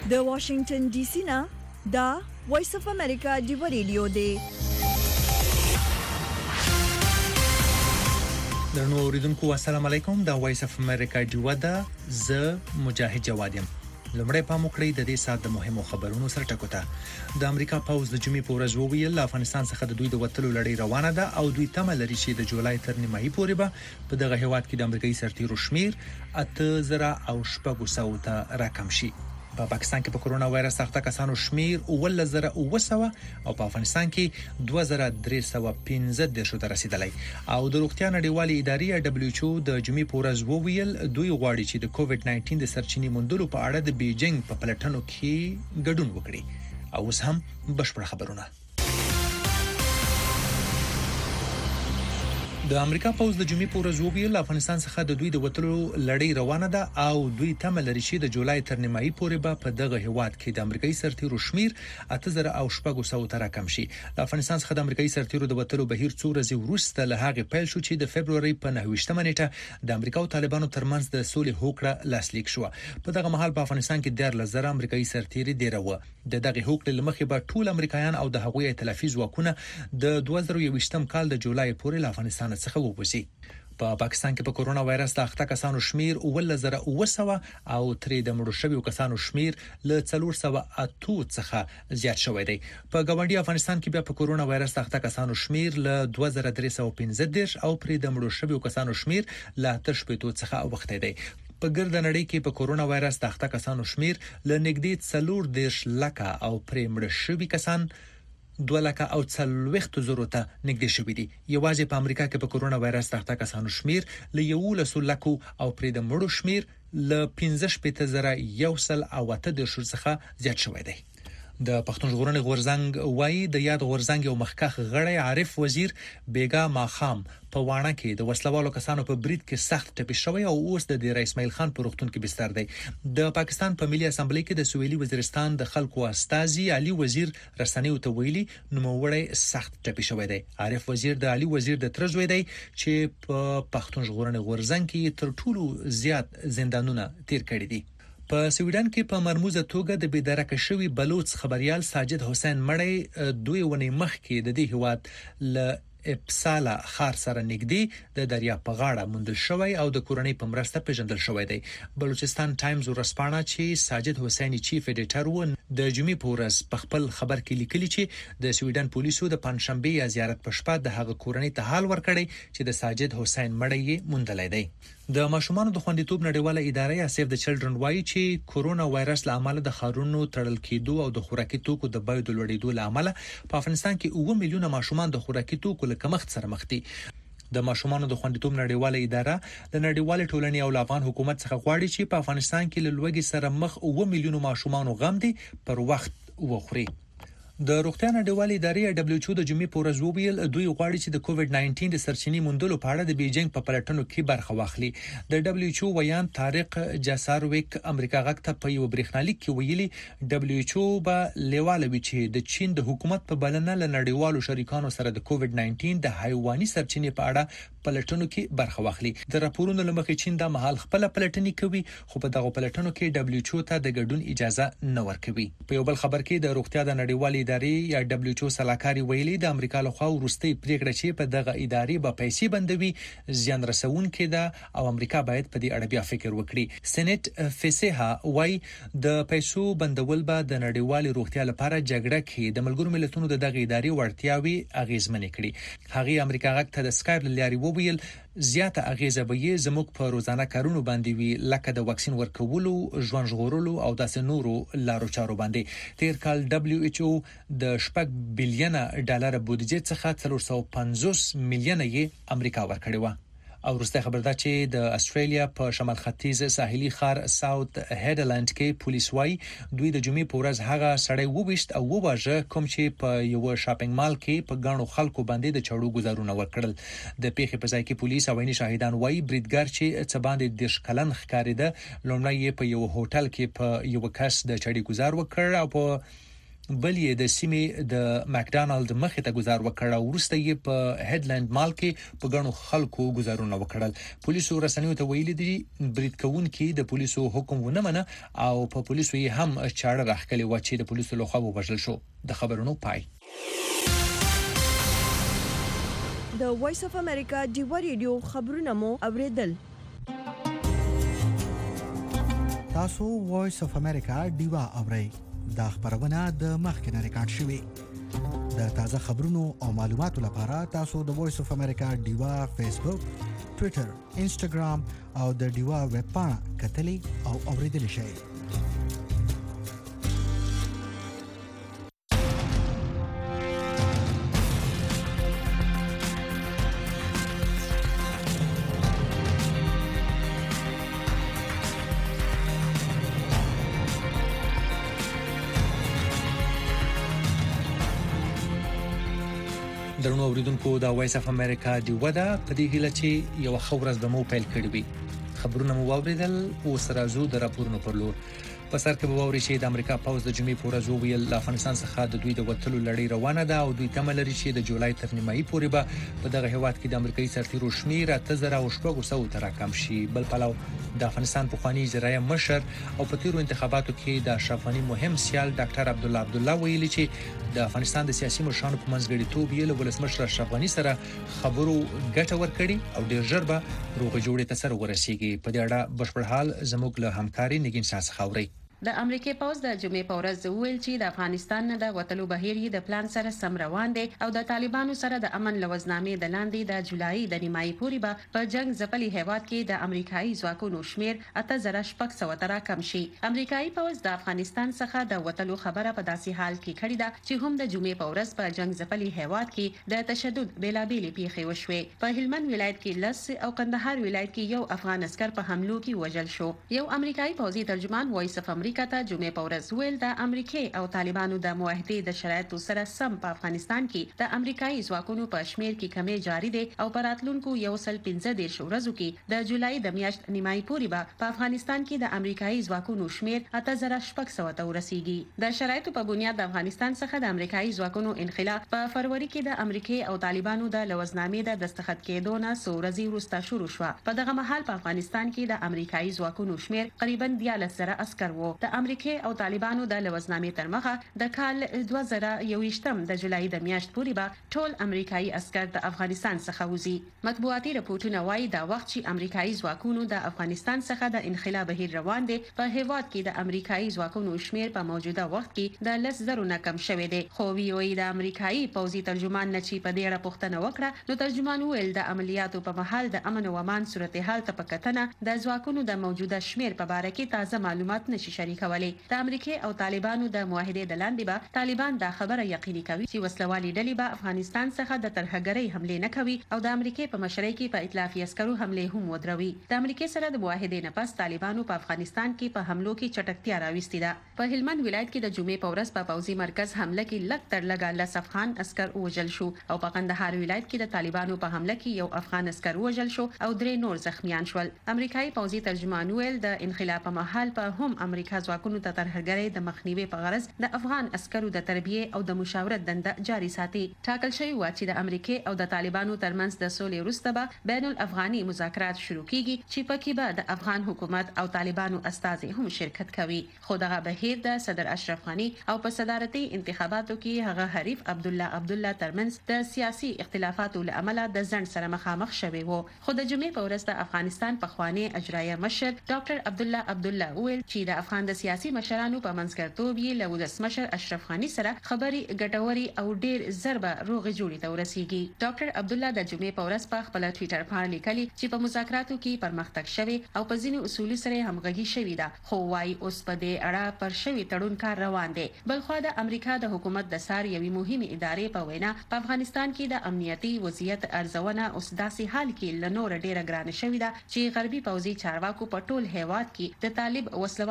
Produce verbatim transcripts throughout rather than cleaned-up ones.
د واشنگټن ډي سي نه دا وایس اف امریکا دی ریډیو دی. درنو اوریدونکو السلام علیکم. دا وایس اف امریکا دی ودا ز مجاهد جوادیم. لمړی پام وکړئ د دې سات د مهمو خبرونو سره ټکوته. د امریکا پوز د جمعې په ورځ وویل افغانستان څخه د دوی د وټلو لړۍ روانه ده او دوی تمه لري چې د جولای تر نیمایي پورې به په دغه هیواد کې د امریکایي سرتیرو شمیر اته زره او شپږ سوه ته راکم شي. په پاکستان کې په کورونا وایرس اخته کسانو شمیر اوولس زره اوه سوه او په افغانستان کې دوه زره درې سوه پنځه دېرش ته رسیدلی. او د روغتیا نړیوالې ادارې دبليو ایچ او د جمعې په ورځ وویل دوی غواړي چې د کووډ نایټین د سرچینې موندلو په اړه د بیجینګ په پلټنو کې ګډون وکړي. او اوس هم بشپړ خبرونه. د امریکا پوز د جمعې په ورځ وویل افغانستان څخه د دوی د وټلو لړۍ روانه ده او دوی تمه لري چې د جولای تر نیمایي پورې به په دغه هیواد کې د امریکایي سرتیرو شمیر اته زره او شپږ سوه ته راکم شي. د افغانستان څخه د امریکایي سرتیرو د وټلو بهیر څو ورځې وروسته له هغې پیل شو چې د فبروري په نهه ویشتمه نیټه د امریکا او طالبانو ترمنځ د سولې هوکړه لاسلیک شو. په دغه مهال په افغانستان کې دیارلس زره امریکایي سرتیري ډیره و. د دغه هوکړې لمخې به ټول امریکایان او د هغوی ائتلافي ځواکونه د دوه زره یوویشتم کال د جولای پورې له افغانستان څخه ووځي. په پاکستان کې په کورونا وایرس د اخته کسانو شمیر اوولس زره اوه سوه او ترې د مړو شویو کسانو شمیر له څلور سوه اته څخه زیات شوی دی. په ګاونډي افغانستان کې بیا په کورونا وایرس د اخته کسانو شمیر له دوه زره درې سوه پنځه دېرش او پرې د مړو شویو کسانو شمیر له اته شپېته څخه اوښتی دی. په ګرد نړۍ کې په کورونا وایرس د اخته کسانو شمیر له نږدې څلور دېرش لکه او پرې مړ شوي کسان دوه لکه او څلوېښت زرو ته نږدې شوي دي. یوازې په امریکا کې په کورونا وایرس د اخته کسانو شمیر له یولس لکو او پرې د مړو شمیر له پنځه شپېته زره یو سل او اته دېرش څخه زیات شوی دی. د پښتون ژغورنې غورځنګ وایي د یاد غورځنګ یو مخکښ غړی عارف وزیر بیګا ماخام په وانه کې د وسلوالو کسانو په برید کې سخت ټپي شوی او اوس د ډیر اسماعیل خان په روغتون کې بستر دی. د پاکستان په ملي اسمبلی کې د سویلي وزیرستان د خلکو استازي علي وزیر رسنیو ته ویلي نوموړی سخت ټپي شوی دی. عارف وزیر د علي وزیر د ترزوی دی چې په پښتون ژغورنې غورځنګ کې تر ټولو زیات زندانونه تیر کړي دي. په سویډن کې په مرموزه توګه د بېدرکه شوی بلوچ خبريال ساجد حسین مړی دوی ونې مخ کې د دې هواد ل اپسالا خار سره نږدې د دریاب په غاړه موندل شوی او د کورنۍ په مرسته پیژندل شوی دی. بلوچستان ټایمز ورسپانه چې ساجد حسین چیف ایډیټر و د جمعې په ورځ په خپل خبر کې لیکلي چې د سویډن پولیسو د پنځشنبه یا زیارت په شپه د هغه کورنۍ ته حال ورکړی چې د ساجد حسین مړی موندلای دی. د ماشومانو د خوندیتوب نړیواله ادارې یا سیف د چلډرن وایي چې کورونا وایرس له امله د خارونو تړل کېدو او د خوراکي توکو د بیو د لوړېدو له امله په افغانستان کې اوه میلیونه ماشومان د خوراکي توکو له کمښت سره مخ دي. د ماشومانو د خوندیتوب نړیواله اداره د نړیوال ټولنې او افغان حکومت څخه غواړي چې په افغانستان کې له لوږې سره مخ اوه میلیونه ماشومان غم دي پر وخت وخوري. د روغتیا نړیوالې ادارې دبليو ایچ او د جمعې په ورځ وویل دوی غواړي چې د کووډ نایټین د سرچینې موندلو په اړه د بیجینګ په پلټنو کې برخه واخلي. د دبليو ایچ او ویان طارق جاسارویک امریکا غږ ته په یو برېښنالیک کې ویلي دبليو ایچ او به لیواله وي چې د چین د حکومت په بلنه له نړیوالو شریکانو سره د کووډ نایټین د حیواني سرچینې په اړه پلټنو کې برخه واخلي. د راپورونو لمخې چین د محل خپل پلټنې کوي خو په دغه پلټنو کې دبليو ایچ او ته د ګډون اجازه نه ورکوي. په یو بل خبر کې د روغتیا د نړیوالې ادارې یا دبليو ایچ او سلاکاري ویلي د امریکا له خوا وروستي پریکړه چې په دغه ادارې به پیسې بندوي زیان رسونکې ده او امریکا باید په دې اړه بیا فکر وکړي. سېنات فسیها وایي د پیسو بندول به د نړیوال روغتیا لپاره جګړه کې د ملګرو ملتونو د دغه ادارې وړتیاوي اغیزمنې کړي. هغه امریکا غږ ته د سکایپ لاري وویل زیاته اغیزه به یې زموږ په روزانه کارونو باندې وي لکه د واکسین ورکولو، ژوند ژغورلو او داسې نورو لارو چارو باندې. تیر کال دبليو ایچ او د شپږ بلینه ډالر بودیجه څخه څلور سوه پنځوس میلیونه یې امریکا ورکړې و. او وروسته خبر ده چې د استرالیا په شمال ختیځ ساحلي ښار ساوث هډلند کې پولیس وايي دوی د جمعې په ورځ هغه سړی وویشت او وواژه کوم چې په یو شاپینګ مال کې په غاڼو خلکو باندې د چړو گزارونه ورکړل. د پیښې په ځای کې پولیس او عیني شاهدان وايي بریدګر چې څه باندې دیرش کلن ښکارېده لومړی په یو هوټل کې په یو کس د چړې گزار وکړ او په بل یې د سیمې د ماکډانالډ مخې ته گزار وکړ او وروسته یې په هډلند مال کې په غنو خلکو گزارونه وکړل. پولیسو رسنیو ته ویلي دي برید کوونکي د پولیسو حکم ونه منه او په پولیسو یې هم چاړه راخکلې و چې د پولیسو لخوا وبښل شو. د خبرونو پای. د وایس اف امریکا ډیوا ریډیو خبرونه مو اوریدل. تاسو وایس اف امریکا ډیوا اورئ. دا خبرونه د مخکنه ریکارډ شوې. د تازه خبرونو او معلوماتو لپاره تاسو د وایس اف امریکا ډیوا فیسبوک، ټوئیټر، انسټاګرام او د ډیوا ویب پاڼه کتلی او اوریدلی شئ. درنو اوریدونکو دا وایس اف امریکا دی ودا په دې هیله چې یو خبرز به مو پیل کړی وي. خبرونه مو واوریدل او سره زو د راپورونو پر لور. په سر کې به ووري چې د امریکا پوز د جمعې پورې زو ویل له افغانستان څخه د دوی د وټلو لړۍ روانه ده او دوی تمه لري چې د جولای تر نیمایي پورې به په دغه هیواد کې د امریکایي سرتیرو شمیر اته زره او شپږ سوه ته راکم شي. بل پلو د افغانستان پخوانی اجرایه مشر او په تیرو انتخاباتو کې د اشرف غنی مهم سیال ډاکټر عبدالله عبدالله ویلي چې د افغانستان د سیاسي مشرانو په منځګړیتوب یې له ولسمشر اشرف غنی سره خبرو ګټه ورکړي او ډیر ژر به روغ جوړې ته سره ورسیږي. په دې اړه بشپړ حال زموږ له همکاري نگین ساس خاوري. د امریکای پوز د جمعې په ورځ ویل چې د افغانستان نه د وټلو بهیر د پلان سره سم روان دي او د طالبانو سره د امن لوزنامې د لاندې د جولای د نیمایي پورې به په جنگ ځپلي هیواد کې د امریکایي ځواکونو شمیر اته زره شپږ سوه ته راکم شي. امریکایي پوز د افغانستان څخه د وټلو خبره په داسې حال کې کړې ده چې هم د جمعې په ورځ په جنگ ځپلي هیواد کې د تشدد بیلابېلې پیښې وشوې. په هلمند ولایت کې لس او کندهار ولایت کې یو افغان عسكر په حملو کې وژل شو. یو امریکایي پوزي ترجمان وایس اف امریکا ته جمعې په ورځ د امریکای او طالبانو د معاهدې د شرایطو سره سم په افغانستان کې د امریکایي ځواکونو په شمیر کې کمی جاری دي او په راتلونکو یو سل پنځه دېرش ورځو کې د جولای د میاشت نیمایي پورې به په افغانستان کې د امریکایي ځواکونو شمیر اته زره شپږ سوه ته ورسیږي. د شرایطو په بنیاد د افغانستان څخه د امریکایي ځواکونو انخلا په فروری کې د امریکای او طالبانو د لوزنامې د دستخط کېدو نه څو ورځې وروسته شروع شو. په دغه مهال په افغانستان کې د امریکایي ځواکونو شمیر تقریبا دیارلس زره عسكر وو. د امریکای او طالبانو د لوزنامې تر مخه د کال دوه زره یوویشتم د جولای د میاشت پورې به ټول امریکایي عسكر د افغانستان څخه وځي. مطبوعاتي راپورټونه وایي دا وخت چې امریکایي ځواکونو د افغانستان څخه د انخلا بهیر روان دي په هیواد کې د امریکایي ځواکونو شمیر په موجوده وخت کې د لس زرو نه کم شوی دی. خو ویوي د امریکایي پوزي ترجمان نه چې په دې اړه پوښتنه وکړه نو ترجمان ویل د عملیاتو په محل د امن او امان صورتحال ته په کتنه د ځواکونو د موجوده شمیر په اړه کې تازه معلومات نشي شریکولای. د امریکای او طالبانو د معاهدې د لاندې به طالبان دا خبره یقیني کوي چې وسلوالي ډلې به افغانستان څخه د ترهګرۍ حمله نه کوي او د امریکای په مشرۍ کې په ائتلافي عسکرو حمله هم ودروي. د امریکای سره د معاهدې نه پس طالبانو په افغانستان کې په حملو کې چټکتیا راوستې ده. په هلمند ولایت کې د جمعې په ورځ په پوځي مرکز حمله کې لږ تر لږه لس افغان عسكر وژل شو او په قندهار ولایت کې د طالبانو په حمله کې یو افغان عسكر وژل شو او درې نور زخمیان شول. امریکایي پوځي ترجمان ویل د انقلاب په محل په هم امریکا ځواکونو ته ترهګرۍ د مخنیوي په غرض د افغان عسکرو د تربیه او د مشاورت دنده جاري ساتي. ټاکل شوی و چې د امریکای او د طالبانو ترمنځ د سولې وروسته به بین الافغاني مذاکرات شروع کیږي چې پکې به د افغان حکومت او طالبانو استازي هم شرکت کوي. خو دغه بهیر د صدر اشرف غنی او په صدارتي انتخاباتو کې هغه حریف عبدالله عبدالله ترمنځ د سیاسي اختلافاتو له امله د ځند سره مخامخ شوی وو. خو د جمعې په ورځ د افغانستان پخوانی اجرایه مشر ډاکټر عبدالله عبدالله ویل چې د افغان د سیاسي مشرانو په منځګړیتوب یې له ولسمشر اشرف غنی سره خبري ګټوري او ډیر ضربه روغ جوړی ته ورسیږي. ډاکټر عبدالله د جمعې په ورځ په خپل ټوئیټر باندې لیکلي چې په مذاکراتو کې پرمختګ شوی او په ځینو اصولي سره همغږي شوې ده خو وايي اوس په دې اړه پر شوی تړون کار روان دی. بلخو د امریکا د حکومت د سار یوې مهمه ادارې په وینا په افغانستان کې د امنیتي وضعیت ارزونه اوس داسې حال کې لنور ډیره ګرانه شوې ده چې غربي پوځي چارواکو په ټول هیواد کې د طالب وسلوالو د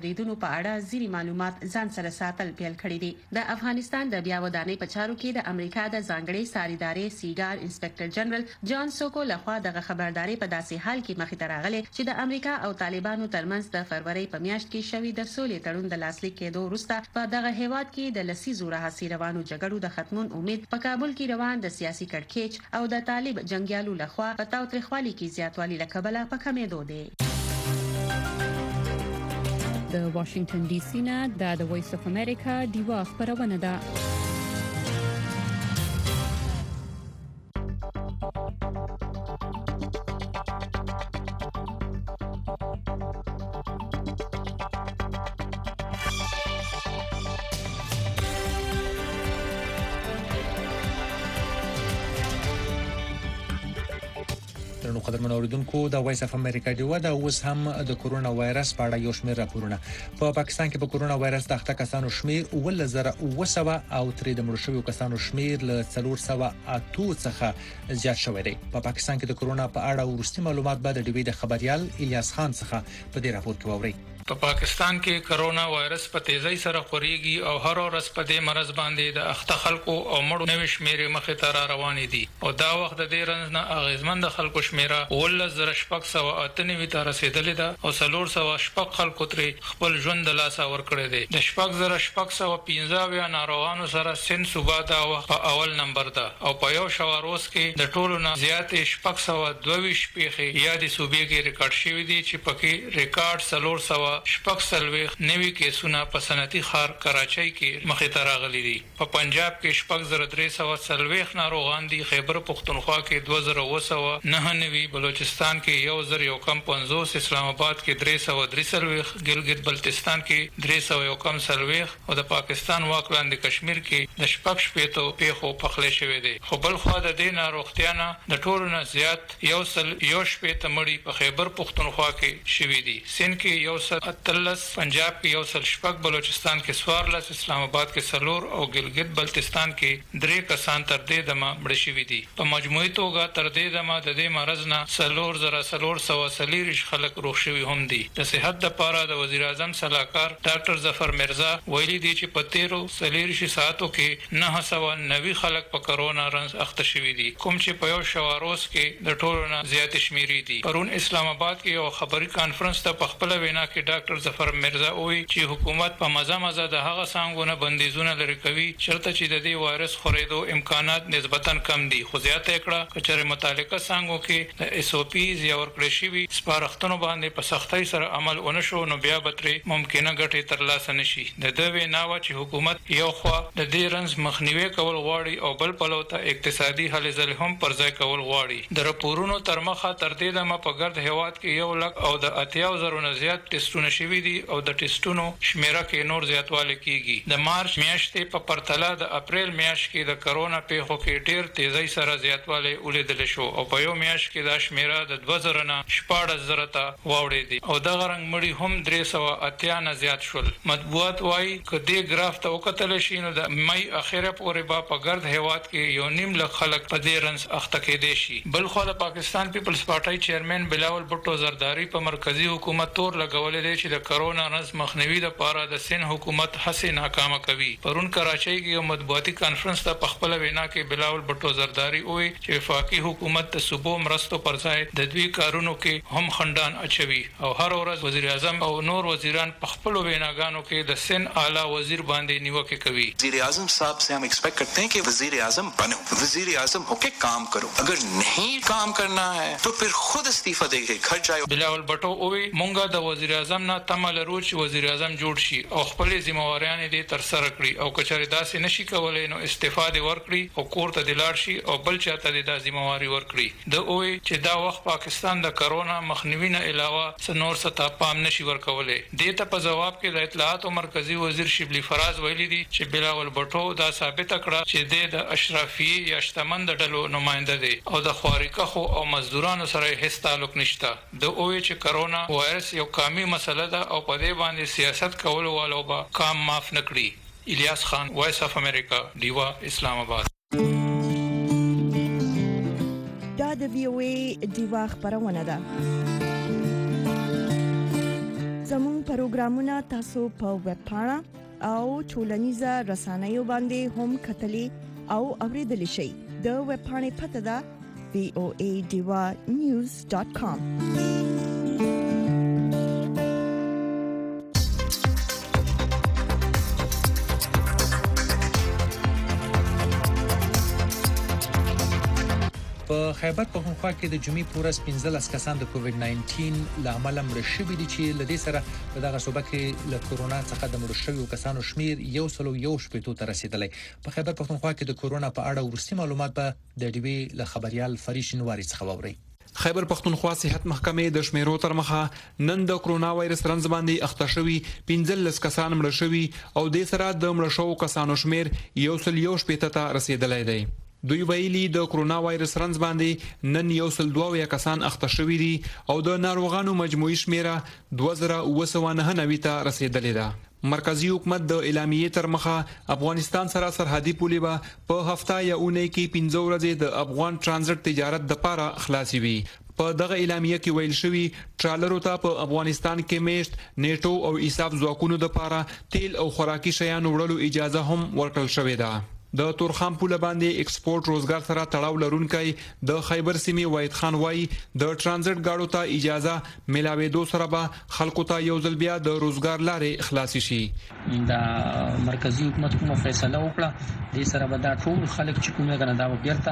اوریدونکو په اړه ځینی معلومات ځان سره ساتل پیل کړی دي. د افغانستان د بیا ودانۍ په چارو کې د امریکا د ځانګړي ساریداري سیګار انسپکټر جنرال جان سوکو لخوا د خبرداري په داسې حال کې مخې ته راغلی چې د امریکا او طالبانو ترمنځ د فروری په میاشت کې شوې د سولې تړون د لاسلیک کېدو وروسته په دغه هیواد کې د لسیزو راهیسې روانو جګړو د ختمون امید په کابل کې روان د سیاسي کړکېچ او د طالب جنگیالو لخوا په تاوتریخوالي کې زیاتوالی له کبله په کمېدو دی. د واشنگټن ډي سي نه د وایس اف امریکا دیوا خبرونه ده. نو قدرمن اوریدونکو د وایس اف امریکا دی و دا اوس هم د کورونا وایرس په اړه یو شمېر راپورونه. په پاکستان کې په کورونا وایرس د اخته کسانو شمېر ول زره او سبا او ترې د مړ شویو کسانو شمېر ل څلور سوه اتو څخه زیات شوی دی. په پاکستان کې د کورونا په اړه ورستي معلومات بعد د ډیوی د خبريال الیاس خان څخه په دې راپور کې ووري. په پاکستان کې کرونا وایرس په تیزی سره خوريږي او هر ورځ په دې مرز باندې د اخته خلکو او مړو نوې شمیرې مخې ته را روانې دي او دا وخت د دې رنځ نه اغیزمن د خلکو شمیره ول زره شپږ سوه اته نوي ته رسیدلې ده او څلور سوه شپږ خلکو ترې خپل ژوند د لاسه ورکړی دی. د شپږ زره شپږ سوه پنځه اویا ناروغانو سره سن صوبا دا وخت په اول نمبر ده او په یو شواروس کې د ټولو نه زیاتې شپږ سوه دوه ویشت پیښې یا د صوبې کې ریکارډ شوي دي چې پکې ریکارډ څلور سوه شپږ سلويخ نوي کیسونه په صنعتي ښار کراچۍ کې مخې ته راغلي دي. په پنجاب کې شپږ زره درې سوه سلويخ ناروغان دي. خیبر پختونخوا کې دوه زره اوه سوه نه نوي، بلوچستان کې یو زر یو کم پنځوس، اسلام آباد کې درې سوه درې سلويخ، ګلګت بلتستان کې درې سوه یو کم سلويخ او د پاکستان واک لاندې کشمیر کې د شپږ شپېتو پیښو پخلی شوی دی. خو بل خوا د دې ناروغتیا نه د ټولو نه زیات یو سل یو شپېته مړي په خیبر پختونخوا کې شوي دي. سند کې یو سل اتلس، پنجاب کې یو سل شپږ، بلوچستان کې څوارلس، اسلام آباد کې څلور او ګلګت بلتستان کې درې کسان تر دې دمه مړه شوي دي. په مجموعي توګه تر دې دمه د دې مرض نه څلور زره څلور سوه څلېرویشت خلک روغ شوي هم دي. د صحت لپاره د وزیر اعظم صلاحکار ډاکټر ظفر مرزا ویلي دي چې په تیرو څلېرویشت ساعتو کې نهه سوه نوي خلک په کرونا رنځ اخته شوي دي، کوم چې په یو شواروز کې د ټولو نه زیاتې شمیرې دي. پرون اسلام آباد کې یو خبري کانفرنس ته په خپله وینا کې ډاکټر ظفر مرزا وی چې حکومت په مزه مزه د هغه څنګهونه بندیزونه لري کوي چرته چې د دې وایرس خورېدو امکانات نسبتا کم دي. خو زیاته کړه کچره متعلقه څنګهو کې د اس او پیز یا ورکړې شوی سپارښتنو باندې په سختۍ سره عمل ونشو نو بیا به ترې ممکنه ګټې ترلاسه نشي. د دوی وینا و چې حکومت یو خوا د دې رنځ مخنیوي کول غواړي او بل پلو ته اقتصادي هلې ځلې هم پر ځای کول غواړي. د راپورونو تر مخه تر دې دمه په ګرد هیواد کې یو لک او د اتیا زرو نه زیات ټیسټونه شوي دي او د ټیسټونو شمیره کې نور زیاتوالی کیږي. د مارچ میاشتې په پرتله د اپریل میاشت کې د کرونا پیښو کې ډیر تیزی سره زیاتوالی ولیدل شو او په یو میاشت کې دا شمیره د دوه زره نه شپاړس زره ته واوړېدې او دغه رنګ مړي هم درې سوه اتیا نه زیات شول. مطبوعات وایي که دې ګراف ته وکتل شي نو د مئی اخره پورې به په ګرد هیواد کې یو نیم لک خلک په دې رنځ اخته کېدی شي. بل خو د پاکستان پیپلز پارټۍ چیرمن بلاول بټو زرداری په مرکزی حکومت تور لګولې دی چې د کرونا رنځ مخنیوي لپاره د سین حکومت هڅې ناکامه کوي. پرون کراچۍ کې یو مطبوعاتي کانفرنس ته په خپله وینا کې بلاول بټو زرداری وایي چې وفاقي حکومت د صوبو مرستو پر ځای د دوی کارونو کې هم خندان اچوي او هر ورځ وزیر اعظم او نور وزیران په خپلو ویناګانو کې د سین اعلی وزیر باندې نیوکې کوي. वज़ीर आज़म साहब से हम एक्सपेक्ट करते हैं कि वज़ीर आज़म बनो, वज़ीर आज़म होके काम करो, अगर नहीं काम करना है तो फिर खुद इस्तीफा देके घर जाओ. بلاول بټو وایي مونږ د وزیر اعظم نه تمه لرو چې وزیر اعظم جوړ شي او خپل ذمہواریان دې تر سره کړي او کچره داسې نشي کولای نو استعفا دې ورکړي او کور ته دلار شي او بل چاته دې د ذمہواری ورکړي. د وایي چې دا وخت پاکستان د کرونا مخنیوي نه علاوه څنور ستا پام نشي ورکولای. دې ته په جواب کې د اطلاعات او مرکزی وزیر شبلی فراز ویلي دي چې بلاول بټو دا ثابت کړه چې د اشرافي یا شتمن د ډلو نماینده دي او د خواریکخو او مزدورانو سره هیڅ تعلق نشته. د وایي چې کرونا وایرس یو قومي مسله ده او په دې باندې سیاست کول والو به کام معاف نکړي. الیاس خان، وایس اف امریکا، دیوا، اسلام آباد. دا د وی او ای دیوا خبرونه ده. زموږ پروګرامونه تاسو په ویب پاڼه او ټولنیزه رسنیو باندې هم کتلی او اوریدلی شئ. د ویب پاڼې پته ده وی او ای ډیوا نیوز ډاټ کام. په خیبر پښتونخوا کې د جمعې پورس پنځلس کسان د کووډ ناینټین لامل مړ شوي دي چې لدې سره په دغه صوبه کې له کورونا څخه د مړ شویو کسانو شمیر یو سل او یو شپږ ته رسیدلی. په خیبر پښتونخوا کې د کورونا په اړه ورستی معلومات به د ډیوی له خبريال فریش نواری څخه واوري. خیبر پښتونخوا صحت محکمې د شمیرو تر مخه نن د کورونا وایرس رنځ باندې اخته شوي پنځلس کسان مړ شوي او د سره د مړ شوو کسانو شمیر یو سل یو شپږ ته رسیدلی دی. دوی ویلي د کورونا وایرس رنځ باندې نن یو سل دوه کسان اخته شوي دي او د ناروغانو مجموعي شمیره دوه زره اوه سوه نهه نوي ته رسیدلې ده. مرکزی حکومت د اعلامیې تر مخه افغانستان سره سرحدي پولې به په هفته یا اونۍ کې پنځه ورځې د افغان ترانزیت تجارت د لپاره خلاصي وي. په دغه اعلامیه کې ویل شوی ټرالرو ته په افغانستان کې میشت نیټو او ایساف ځواکونو د لپاره تیل او خوراکي شیانو وړلو اجازه هم ورکړل شوې ده. د تورخم پوله باندې ایکسپورت روزګار سره تړاو لرونکي د خیبر سیمې وحید خان وای د ترانزیت گاډو ته اجازه ملاوي دو سره به خلکو ته یو ځل بیا د روزګار لارې خلاصي شي. دا مرکزی حکومت کومه فیصله وکړه د سره به دا ټول خلک چې کومه غنه دا بیرته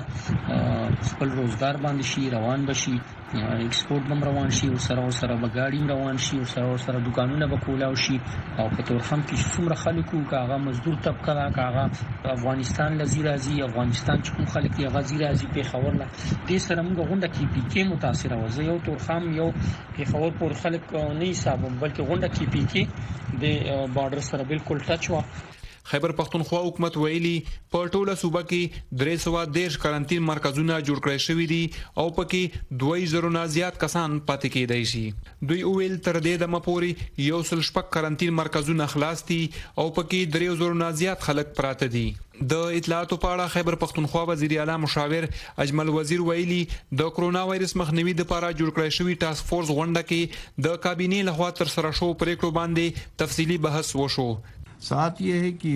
خپل روزګار باندې شي روان بشي ایکسپورت بم روان شي او سره سره بغاړي روان شي او سره سره دکانونه به کولاو شي او په تورخم کې څومره خلکو کاغه مزدور طبقه کاغه افغانستان لزی راځي افغانستان چې کوم خلک یې غزي راځي په خبر نه دې سره موږ غونډه کې پی کې متاثر وځي یو تورخم یو په خبر پر خلک نه حساب بلکې غونډه کې پی کې د بارډر سره بالکل ټچ و. خیبر پښتونخوا حکومت ویلي په ټوله صوبه کې درې سوه دیرش کارانتین مرکزونه جوړ کړی شوي دي او پکې دوه زره نه زیات کسان پاتې کېدای شي. دوی ویل تر دې دمه پورې یو سل شپږ کارانتین مرکزونه خلاص دي او پکې درې زره نه زیات خلک پراته دي. د اطلاعاتو په اړه خیبر پښتونخوا وزیر اعلی مشاور اجمل وزیر ویلي د کورونا وایرس مخنیوي لپاره جوړ کړی شوی ټاسک فورس غونډه کې د کابینې لخوا تر سره شو پریکړو باندې تفصیلی بحث وشو. साथ ये है कि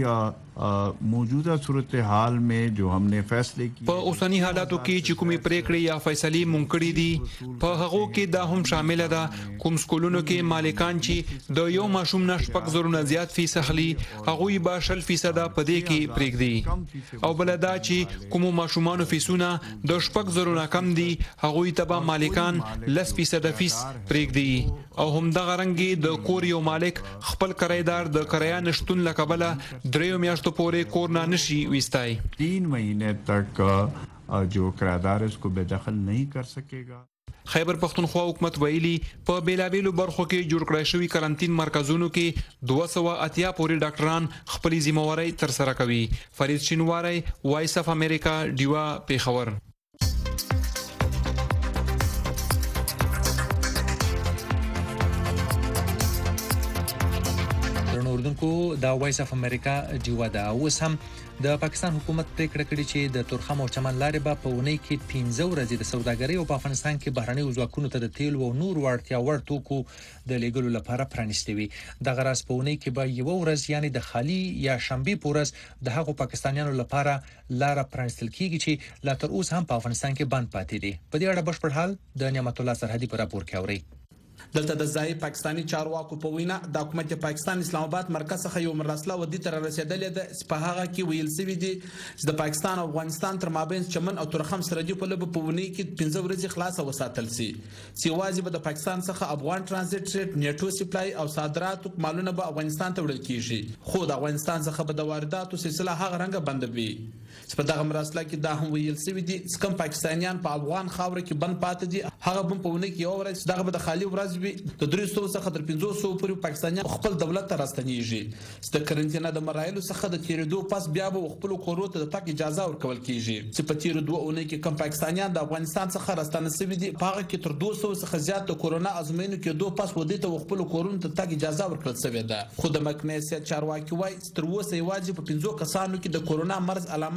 موجوده صورتحال में जो हमने فیصله کی په اوسنی حالاتو کې چې کومې پریکړې یا فیصلې مونږ کړې دي په هغه کې دا هم شامل ده کوم سکولونو کې مالکان چې د یو ماشوم نشپک زرو نه زیات فیصد اخلي هغه به شل فیصد په دې کې پریږدي او بلدا چې کوم ماشومانو فیسونه د شپک زرو نه کم دي هغه ته به مالکان لس فیصد فیس پریږدي او هم د غرنګي د کور یو مالک خپل کرایدار د کرایا نشټون لکبله دریو میاشتو پورې کور نه نشي وستای. तीन महीने तक जो किराएदार इसको बेदखल नहीं कर सकेगा. خیبر پښتونخوا حکومت ویلي په بیلابیلو برخو کې جوړ کړی شوی کارانتین مرکزونو کې دوه سوه اتیا پورې ډاکټران خپل ذمہواری تر سره کوي. فرید شینواری وایس اف امریکا ډیوا پیښور. اردوونکو دا وایس اف امریکا ډیوا دا اوس هم د پاکستان حکومت پریکړه کړې چې د تورخم او چمن لارې به په اونۍ کې پنځه ورځې د سوداګرۍ او په افغانستان کې بهرنۍ ځواکونو ته د تیل او نور وړتیا وړ توکو د لیږلو لپاره پرانیستي وي. دغه راز په اونۍ کې به یو ورځ یعنی د خالي یا شنبه پورس د هغو پاکستانیانو لپاره لار پرانیستل کیږي چې لا تر اوسه هم په افغانستان کې بند پاتې دي. په دې اړه بشپړ حال د نعمت الله سرحدي په راپور کې اوري. دلته د ځای پاکستاني چارواکو په وینا د حکومت پاکستان اسلام آباد مرکز څخه یو مراسله ودی تر رسیدلې ده په هغه کې ویل سوي دي چې د پاکستان او افغانستان تر مابین چمن او تورخم سرحدي په لبه په ونی کې پنځه ورځې خلاصه وساتل سي چې واجب د پاکستان څخه افغان ترانزیت ریټ نیټو سپلای او صادرات مالونه به افغانستان ته وړل کیږي خو د افغانستان څخه به د وارداتو سلسله هغه رنګ بندوي. په دغه مراسله کې دا هم ویل سوي دي چې کوم پاکستانیان په افغان خاور کې بند پاتې دي هغه هم په ونی کې یو ورځ دغه به د خالي ورځ وي د درې سوه څخه تر پنځه سوه پورې پاکستانیان خپل دولت ته راستنیږي. د کرنټینا د مرایلو څخه د تیرېدو پس بیا به خپل کورو ته د تک اجازه ورکول کیږي چې په تیر دوه اونۍ کې کوم پاکستانیان د افغانستان څخه راستنه سوي دي په هغه کې تر دوه سوه څخه زیات د کورونا ازموینو کې دوه پس ودی ته خپل کورونو ته تک اجازه ورکړل شوې ده. خو د مکنیسیت چارواکي وایي تر اوسه یوازې په پنځه کسانو کې د کورونا مرض علامات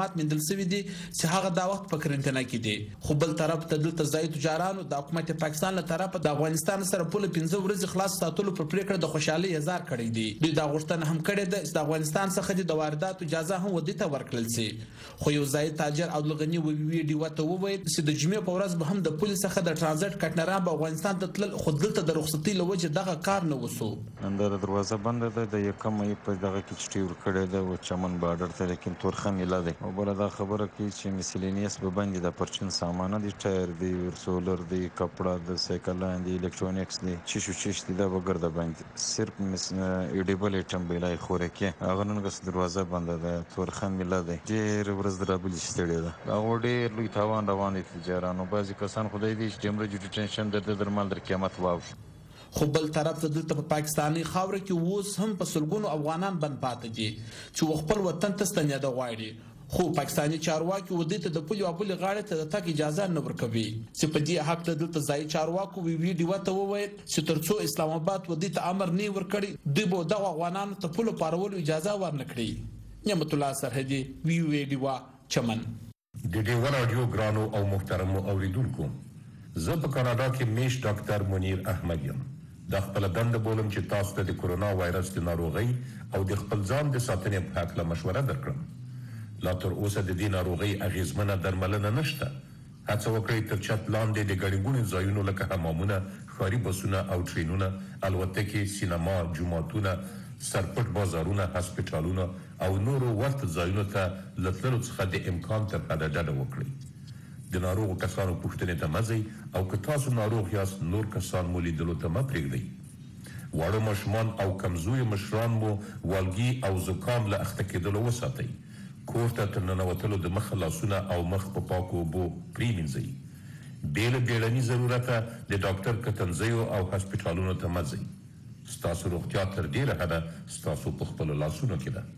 علامات موندل شوي دي چې هغه دا وخت په کرنټینه کې دي خو بل طرف ته دلته ځای تجارانو د حکومت پاکستان له طرفه د افغانستان سره په پنځه ورځې خلاص ساتلو په پریکړه د خوشحالي اظهار کړی دی دوی دا غوښتنه هم کړې ده چې د افغانستان څخه د وارداتو اجازه هم ودی ته ورکړل شي خو یو ځای تاجر عبدالغنی ویډیو ته وویل چې د جمعې په ورځ به هم د پولیس څخه د ترانزیت کټنران په افغانستان ته تلل خو دلته د رخصتي لوجه دغه کار نه وسو اندر دروازه بند ده د یکم مې په دغه کې چټي ور کړی ده او چمن بارډر ته لیکن تورخم یلا ده او بل دا خبره کوي چې مسلینیس به باندې د پرچین سامان دي ټایر دی سولر دی کپڑا د سایکل دی الکترونیکس دی چې شو چې دي دا وګرځي باندې صرف مس ایډیبل ایټم بلای خورکه هغه نن غس دروازه بند ده تورخم یلا ده ډیر ورځ درابلی ستړي ده او ډیر لوی تاوان روان دي تجارانو بعضی کسان خدای دې چې جمره جوړ ټینشن در درمل در قیامت واو خو بل طرف ته دلته په پاکستاني خاور کې اوس هم په سلګونو افغانان بند پاتې دي چې خپل وطن ته ستنېده غواړي خو پاکستاني چارواکي ودی ته د پولیو خپل غاړه ته د تک اجازه نه ورکوي چې په دې حق ته دلته ځای چارواکو وی ویډیو ته وویل چې ترڅو اسلام آباد ودی ته امر نه ورکړي دوی به د افغانانو ته پولیو پارولو اجازه ورنکړي نعمت الله سرحدي وی ویډیو چمن د دې ور اډیو ګرانو او محترم اوریدونکو زه په کاناډا کې میش ډاکټر منیر احمد یم د خپل دند بولم چې تاسو ته د کورونا وایرس د ناروغي او د خپل ځان د ساتنې په اړه مشوره درکړم لا تر اوسه د دې ناروغي اغیزمنه درملنه نشته هڅه وکړئ تر چت لاندې د ګڼګونو ځایونو لکه حمامونه ښاري بسونه او ټرینونه الوتکې سینما جوماتونه سرپټ بازارونه هسپتالونه او نورو ورته ځایونو ته لتلو څخه د امکان تر حده ډډه وکړئ د ناروغو کسانو پوښتنې ته مزئ او که تاسو ناروغ یاست نور کسان مو لیدلو ته مه پرېږدئ واړه ماشومان او کمزوري مشران مو والګي او زکام له اخته کېدلو وساتئ کور ته تر ننوتلو د مخه لاسونه او مخ په پاکو اوبو پرېمینځئ بې له بیړني ضرورته د ډاکټر کتنځیو او هسپتالونو ته مه ځئ ستاسو روغتیا تر ډېره حده ستاسو په خپلو لاسونو کې ده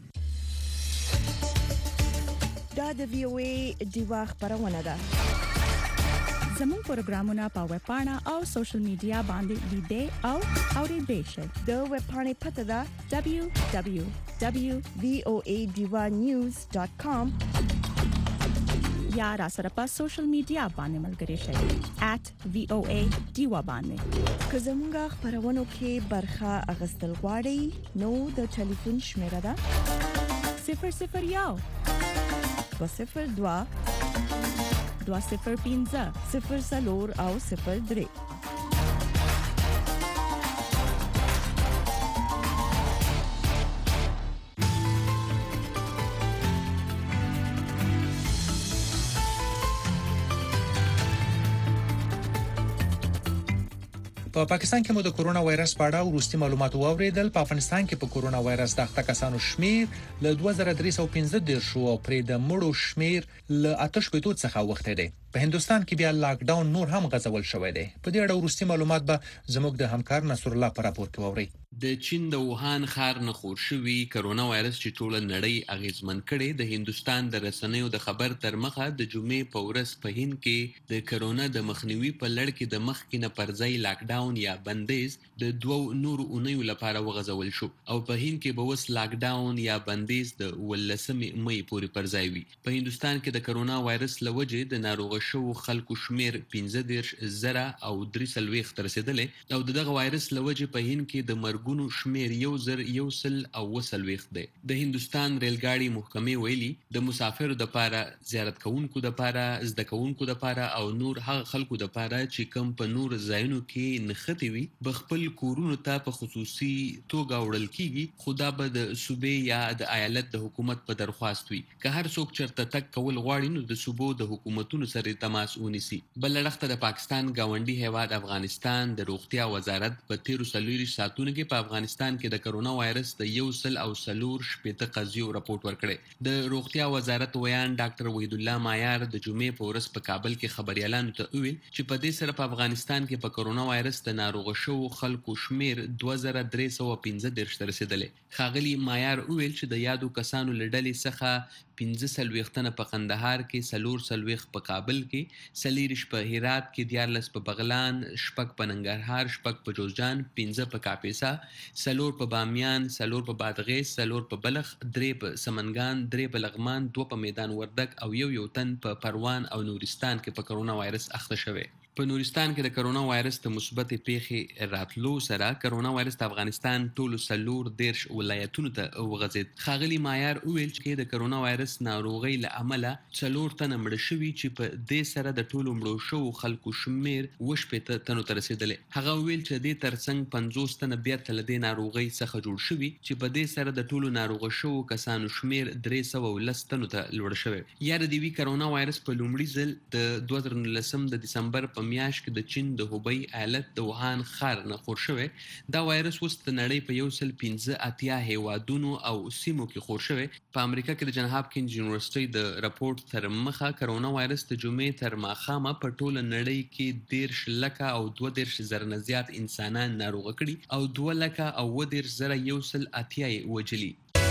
دا د وی او ای دیوا خبرونه ده زموږ پروګرامونه په ویب پاڼه او سوشل میډیا باندې لیدئ او اوریدئ شئ د ویب پاڼې پته ده دبليو دبليو دبليو ډاٹ وی او ای دیوا نیوز ډاٹ کام یا را سره په سوشل میډیا باندې ملګري شئ ایٹ وی او ای دیوا باندې که زموږ خبرونو کې برخه اغستل غواړئ نو د ټلیفون شمیره ده صفر صفر یو دو صفر دو دو صفر پنځه صفر سلور او صفر درې په پاکستان کې مو د کورونا وایرس په اړه وروستي معلومات واوریدل په افغانستان کې په کورونا وایرس د اخته کسانو شمیر له دوه زره درې سوه پنځه دېرش او پرې د مړو شمیر له اته شپږ څخه وخته دی په هندستان کې بیا لاک ډاون نور هم غځول شوی دی په دې اړه وروستي معلومات به زموږ د همکار نصر الله پر راپور کې ووري د چین د ووهان ښار نه خور شوی کرونا وایرس چې ټوله نړۍ اغیزمن کړي د هندستان د رسنیو د خبر تر مخه د جمعې په ورځ په هند کې د کرونا د مخنیوي په لړ کې د مخکې نه پرځای لاک ډاون یا بندیز د دوو نورو اونیو لپاره وغځول شو او په هند کې به وس لاک ډاون یا بندیز د ولسمې مې پورې پرځای وي په هندستان کې د کرونا وایرس لوجې د ناروغ شو خلکو شمیر پنځه دېرش زره او درې څلوېښت رسیدلې او دغه وایرس لوجې په هند کې د مرګ ګونو شمیر یو زر یو سل او وسلويخت دی د هندستان ریل ګاډي محکمې ویلي د مسافرو د پاره زیارت کوونکو د پاره زده کوونکو د پاره او نور هغه خلکو د پاره چې کم په نور ځایونو کې نختی وي بخپل کورونو ته په خصوصي توګه وړل کیږي خدا به د صوبې یا د ایالت د حکومت په درخواست وي که هر څوک چرته تک کول غواړي نو د صوبو د حکومتونو سره تماس ونیسي بل لړخته د پاکستان گاونډي هیواد افغانستان د روغتیا وزارت په تیرو سلوي ساتونو کې په افغانستان کې د کرونا وایرس د یو سل او سلور شپېته قضیو راپورټ ورکړی د روغتیا وزارت ویان ډاکټر وحید الله مایار د جمعې په ورځ په کابل کې خبريالانو ته ویل چې په دې سره په افغانستان کې په کرونا وایرس د ناروغ شو خلکو شمیر دوه زره درې سوه پنځه دېرش ته رسیدلی ښاغلي مایار ویل چې د یادو کسانو له ډلې څخه پنځه څلوېښت په قندهار کې، څلور څلوېښت په کابل کې، څلېرویشت په هرات کې، دیارلس په بغلان، شپږ په ننګرهار، شپږ په جوزجان، پنځه په کاپیسا، څلور په بامیان، څلور په بادغیس، څلور په بلخ، درې په سمنګان، درې په لغمان، دوه په میدان وردګ او یو یو تن په پروان او نورستان کې په کرونا وایرس اخته شوی. په نورستان کې د کرونا وایرس د مثبتې پیښې راتلو سره کرونا وایرس د افغانستان ټولو څلور دیرش ولایتونو ته وغځېد. ښاغلي مایار وویل چې د کرونا وایرس ناروغۍ له امله څلور تنه مړه شوي چې په دې سره د ټولو مړو شوو خلکو شمېر اووه شپېته تنو ته رسېدلی. هغه وویل چې دې ترڅنګ پنځوس تنه بیرته له دې ناروغۍ څخه جوړ شوي چې په دې سره د ټولو ناروغه شوو کسانو شمېر درې سوه ولس تنو ته لوړ شوی. یاد دې وي کرونا وایرس په لومړي ځل د دوه زره نولسم د دسمبر په میاشت کې د چین د هوبی ایالت د ووهان ښار نه خور شوی. دا وایرس اوس د نړۍ په یو سل پنځه اتیا هیوادونو او سیمو کې خور شوی. په امریکا کې د جن هاپکینز یونیورسيټي د راپورټ تر مخه کرونا وایرس د جمعې تر ماښامه په ټوله نړۍ کې دیرش لکه او دوه دیرش زره نه زیات انسانان ناروغه کړي او دوه لکه او اووه دیرش زره یو سل اتیا یې وجلي.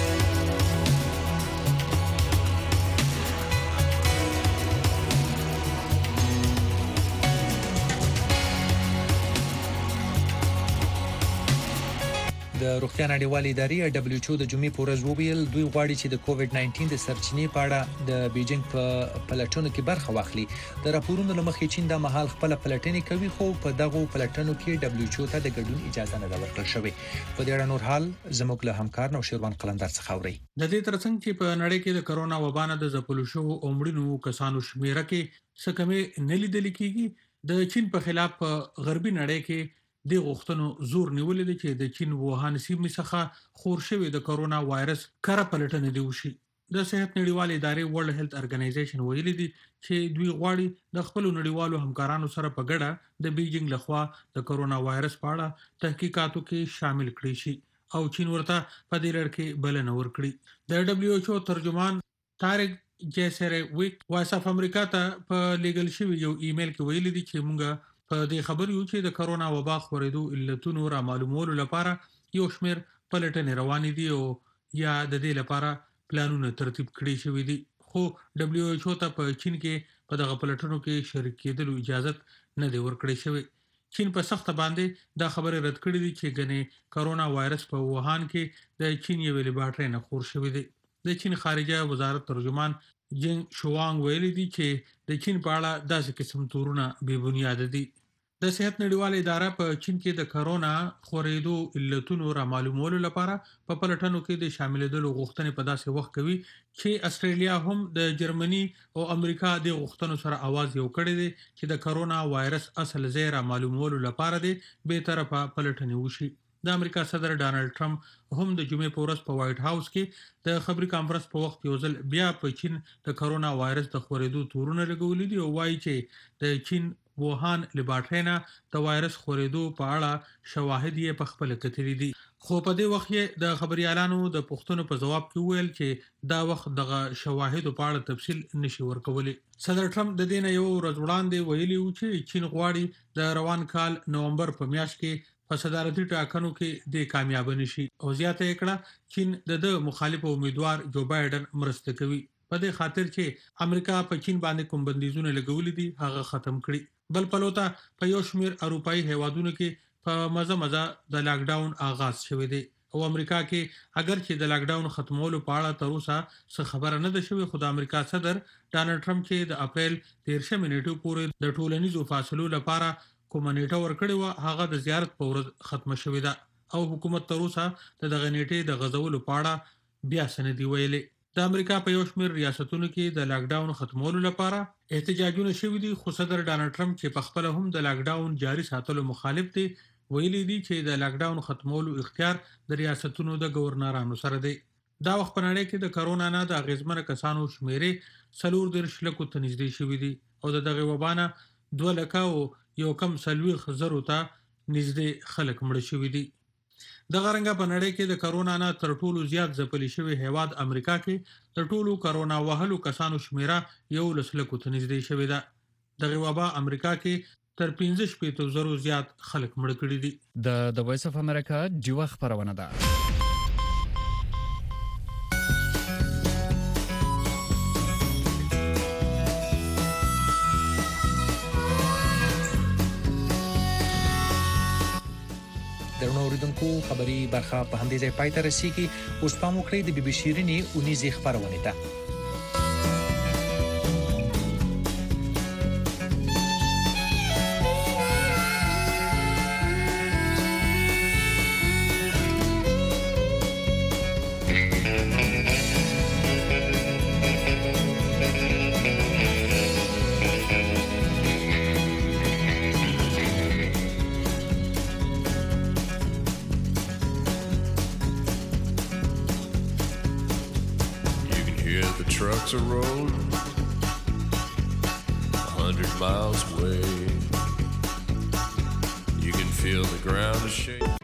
د روغتیا نړیوالې ادارې دبليو ایچ او د جمعې په ورځ وویل دوی غواړي چې د کووډ ناینټین د سرچینې په اړه د بیجینګ په پلټنو کې برخه واخلي. د راپورونو له مخې چین د مهال خپل پلټنې کوي خو په دغه پلټنو کې دبليو ایچ او ته د ګډون اجازه نه ورکړل شوې. په دې اړه نور حال زموږ له همکار نو شیروان قلندر څخه اوري. د دې ترڅنګ چې په نړۍ کې د کرونا وبا نه د ځپلو شوو عمرونو کسانو شمیره کې څه کمې نه لیدل کېږي. د چین په خلاف په غربي نړۍ کې د غوښتنو زور نیولې دي چې د چین ووهان سیمې څخه خور شوی د کرونا وایرس کره پلټنې دی وشي. د صحت نړیوالې ادارې ورلد هیلث ارګنایزیشن ویلي دي چې دوی غواړي د خپل نړیوالو همکارانو سره په ګډه د بیجینګ لخوا د کرونا وایرس په اړه تحقیقاتو کې شامل کړي شي او چین ورته په دې لړ کې بلنه ورکړي. د دبليو ایچ او ترجمان طارق جیسرویک وایس اف امریکا ته په لیګل شوی یو ایمیل کې ویلي دي چې موږ په دې خبر یو چې د کرونا وبا خورېدو علتونو را معلومولو لپاره یو شمېر پلټنې روانې دي او یا د دې لپاره پلانونه ترتیب کړي شوي دي. خو دبليو ایچ او ته په چین کې په دغه پلټنو کې شریک کېدلو اجازه نه دی ورکړی شوی. چین په سخت باندې دا خبره رد کړې دي چې ګنې کرونا وایرس په ووهان کې د چین یو لیبارټري نه خور شوی دی. د چین خارجه وزارت ترجمان جنګ شوانګ ویلي دي چې د چین په اړه داسې قسم تورونه بې بنیاده دي. د صحت نړیوالې اداره په چین کې د کرونا خورېدو علتونو را معلومولو لپاره په پلټنو کې د شاملېدلو غوښتنې په داسې وخت کوي چې استرالیا هم د جرمني او امریکا د غوښتنو سره आवाज یو کړی دی چې د کرونا وایرس اصل ځای را معلومولو لپاره د به طرفه پلټنې وشي. د امریکا صدر ډانلډ ټرمپ هم د جمعې په ورځ په وایټ هاوس کې د خبري کانفرنس په وخت یو ځل بیا په چین د کرونا وایرس د خورېدو تورونه لګولې دي او وایي چې د چین ووهان لیبارټري نه د وایرس خورېدو په اړه شواهد یې په خپل کتلي دي. خو په دې وخت یې د خبريالانو د پوښتنو په جواب کې ویل چې دا وخت دغه شواهد په اړه تفصیل نشي ورکولای. صدر ټرمپ د دې نه یو ورځ وړاندې ویلي و چې چین غواړي د روان کال نومبر په میاشت کې په صدارتي ټاکنو کې د کامیاب نشي او زیاته کړه چین د مخالف امیدوار جو بایدن مرسته کوي په دې خاطر چې امریکا په چین باندې کوم بندیزونه لګولې دي هغه ختم کړي. بل پلوته په یو شمېر اروپאי هیوادونو کې په مزه مزه د لاک ډاون آغاز شوی دی او امریکا کې اگر چې د لاک ډاون ختمولو په اړه تر اوسه څه خبره نه ده شوې خو د امریکا صدر ډانلډ ټرمپ چې د اپریل دیرشمې نیټې پورې د ټولنیزو فاصلو لپاره کومه نیټه ورکړې و هغه د زیارت په ورځ ختمه شوې ده او حکومت تر اوسه د دغه نیټې د غځولو په اړه بیا سندې ویلې. د امریکا په یو شمېر ریاستونو کې د لاک ډاون ختمولو لپاره احتجاجونه شوي دي خو صدر ډانلډ ټرمپ چې په خپل هم د لاک ډاون جاري ساتلو مخالف دی ویلي دي چې د لاک ډاون ختمولو اختیار د ریاستونو د گورنرانو سره دی. دا وخت په نړۍ کې د کرونا نه د اغیزمن کسانو شمیرې څلور دیرش لکو ته نږدې شوي دي او د دغه وبا نه دوه لکه او یو کم څلوېښت زرو ته نږدې خلک مړه شوي دي. دغه رنګه په نړۍ کې د کرونا نه تر ټولو زیات ځپلي شوی هیواد امریکا کې د ټولو کرونا وهلو کسانو شمیره یو لس لکو ته نږدې شوې ده. دغه وبا امریکا کې تر پنځه شپېته زرو زیات خلک مړه کړي دي. د د وایس اف امریکا ډیوه خبرونه ده. شو خبري برخه په همدې ځای پای ته رسیدي. اوس پام وکړئ د بي بي شيريني اونیزي خبرونه ته. Trucks are rolling a hundred miles away. You can feel the ground is shaking.